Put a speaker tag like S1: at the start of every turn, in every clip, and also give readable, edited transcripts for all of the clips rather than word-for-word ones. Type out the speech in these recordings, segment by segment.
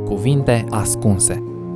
S1: Cuvinte ascunse.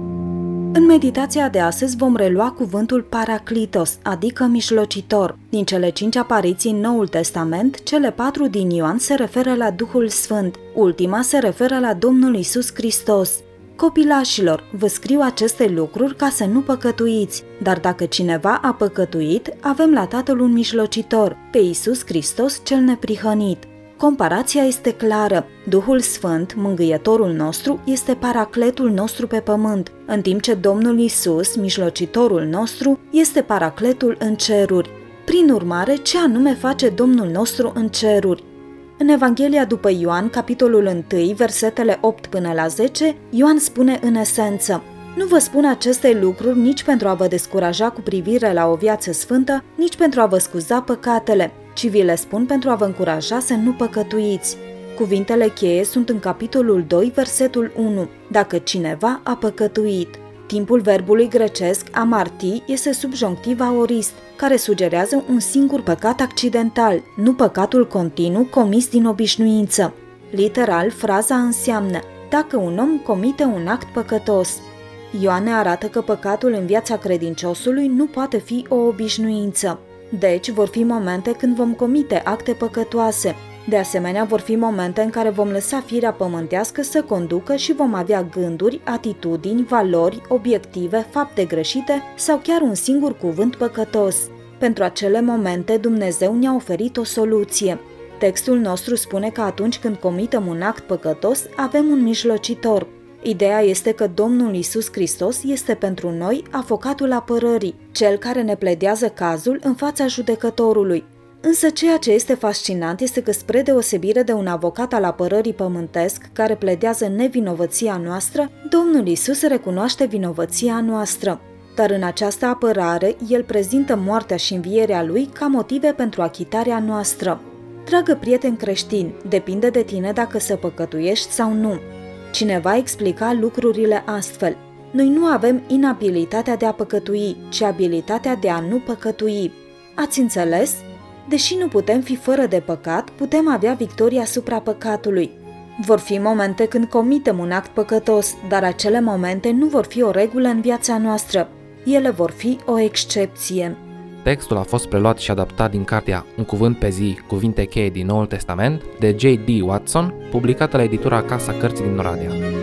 S2: În meditația de astăzi vom relua cuvântul Paraclitos, adică mijlocitor. Din cele 5 apariții în Noul Testament, cele 4 din Ioan se referă la Duhul Sfânt, ultima se referă la Domnul Iisus Hristos. Copilașilor, vă scriu aceste lucruri ca să nu păcătuiți, dar dacă cineva a păcătuit, avem la Tatăl un mijlocitor, pe Iisus Hristos cel neprihănit. Comparația este clară. Duhul Sfânt, mângâietorul nostru, este paracletul nostru pe pământ, în timp ce Domnul Iisus, mijlocitorul nostru, este paracletul în ceruri. Prin urmare, ce anume face Domnul nostru în ceruri? În Evanghelia după Ioan, capitolul 1, versetele 8 până la 10, Ioan spune în esență: nu vă spun aceste lucruri nici pentru a vă descuraja cu privire la o viață sfântă, nici pentru a vă scuza păcatele, ci vi le spun pentru a vă încuraja să nu păcătuiți. Cuvintele cheie sunt în capitolul 2, versetul 1, dacă cineva a păcătuit. Timpul verbului grecesc amarti este subjonctiv aorist, care sugerează un singur păcat accidental, nu păcatul continuu comis din obișnuință. Literal, fraza înseamnă: dacă un om comite un act păcătos. Ioan ne arată că păcatul în viața credinciosului nu poate fi o obișnuință. Deci, vor fi momente când vom comite acte păcătoase. De asemenea, vor fi momente în care vom lăsa firea pământească să conducă și vom avea gânduri, atitudini, valori, obiective, fapte greșite sau chiar un singur cuvânt păcătos. Pentru acele momente, Dumnezeu ne-a oferit o soluție. Textul nostru spune că atunci când comitem un act păcătos, avem un mijlocitor. Ideea este că Domnul Iisus Hristos este pentru noi avocatul apărării, cel care ne pledează cazul în fața judecătorului. Însă ceea ce este fascinant este că, spre deosebire de un avocat al apărării pământesc care pledează nevinovăția noastră, Domnul Iisus recunoaște vinovăția noastră. Dar în această apărare, El prezintă moartea și învierea Lui ca motive pentru achitarea noastră. Dragă prieten creștin, depinde de tine dacă să păcătuiești sau nu. Cineva explica lucrurile astfel: noi nu avem inabilitatea de a păcătui, ci abilitatea de a nu păcătui. Ați înțeles? Deși nu putem fi fără de păcat, putem avea victoria asupra păcatului. Vor fi momente când comitem un act păcătos, dar acele momente nu vor fi o regulă în viața noastră. Ele vor fi o excepție.
S1: Textul a fost preluat și adaptat din cartea Un cuvânt pe zi, cuvinte cheie din Noul Testament, de J.D. Watson, publicată la editura Casa Cărții din Oradea.